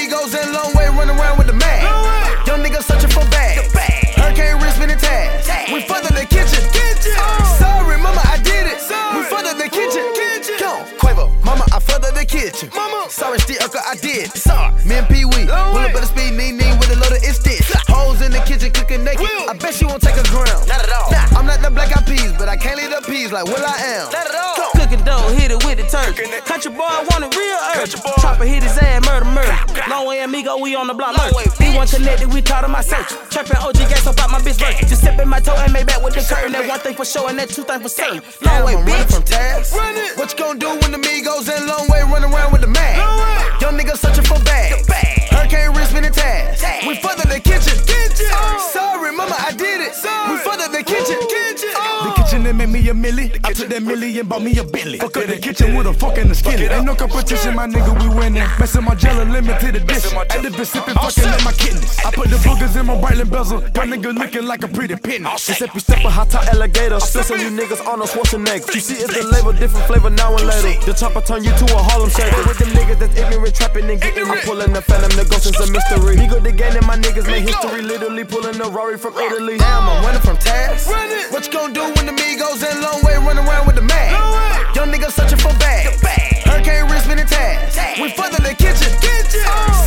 Migos and long way running around with the mag. Young niggas searching for bags. Hurricane wrist spinning tags. We fucked up the kitchen. Sorry, mama, I did it. We fucked up the kitchen. Come on, Quavo, mama, I fucked up the kitchen. Sorry, Steve Urkel, I did. Sorry, me and Pee Wee. Pull up at the speed, knee with a load of it's this. Hoes in the kitchen cooking naked. I bet she won't take a ground. Not at all. Nah, I'm not the black eyed peas, but I can't leave the peas like Will I Am. Not at all. Cooking dough, hit it with the turkey. Country boy want a real earth. Chopper hit his ass, murder. Long way amigo, we on the block lurch. We one connected, we caught on my search. Trapping OG gas up out my bitch virgin. Just sipping my toe and made back with the curtain. That one thing for sure and that two things for certain. Long way, I'm running bitch. from tags. What you gonna do when the Migos and long way running around with the mag? Young niggas searching for bags. Hurricane wrist spinning tags. We fucked up the kitchen. Sorry, mama, I did it. We fucked up the kitchen. The kitchen that made me a milli. I took that milli and bought me a Bentley. Fuck up the kitchen with a fork and a skillet. Ain't no competition, my nigga, we winning. Messin' my jello limit to the dish. At the been sippin' fucking like my kidneys. I put the boogers in my Breitling bezel. My nigga looking like a pretty penny. Giuseppe step a hot top alligator. Still some you niggas on a Schwarzenegger. You see it's the label, different flavor now and later. The chopper turn you to a Harlem shaker. With them niggas that's ignorant, trapping and getting. I'm pulling the phantom, the ghost is a mystery. Me go the game and my niggas make history. Literally pulling the Rory from Italy. Damn, I'm running from tags. What you gonna do when the Migos and long way running around with the mag? Young niggas searching for bags. Hurricane wrist spinning tags. We fucked up the kitchen.